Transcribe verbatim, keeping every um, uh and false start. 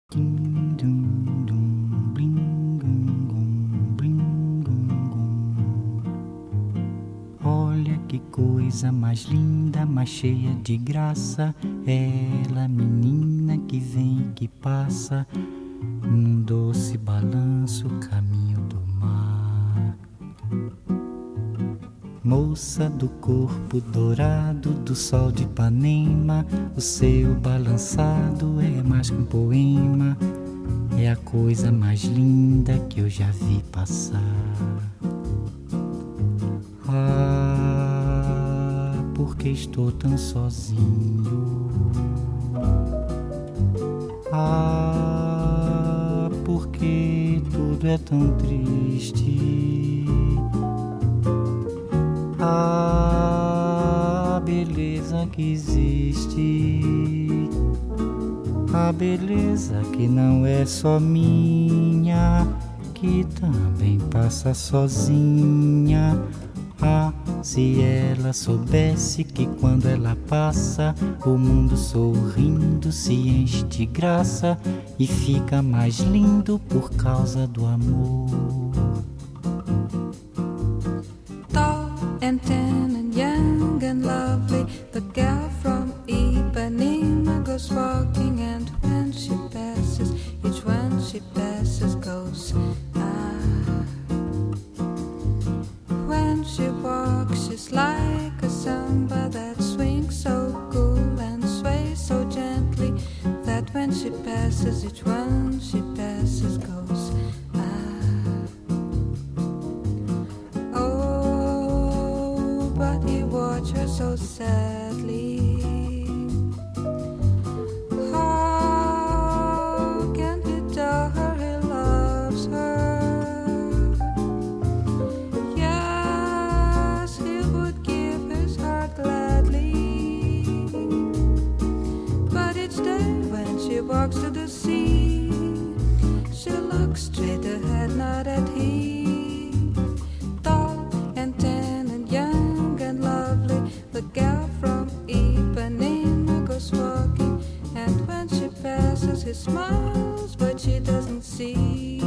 Olha que coisa mais linda, mais cheia de graça, ela, menina que vem e que passa, num doce balanço, caminho do mar. Moça do corpo dourado do sol de Ipanema, o seu balançado é mais que um poema, é a coisa mais linda que eu já vi passar. Ah, porque estou tão sozinho? Ah, porque tudo é tão triste? A beleza que existe, a beleza que não é só minha, que também passa sozinha. Ah, se ela soubesse que quando ela passa, o mundo sorrindo se enche de graça e fica mais lindo por causa do amor. And tan and young and lovely, the girl from Ipanema goes walking, and when she passes, each one she passes goes ah. When she walks, she's like a samba that swings so cool and sways so gently, that when she passes, each one she passes goes ah. But he watched her so sadly. How can he tell her he loves her? Yes, he would give his heart gladly. But each day when she walks to the sea, she looks straight ahead, not at him. Tall and tan and young and lovely, the girl from Ipanema goes walking, and when she passes, he smiles, but she doesn't see.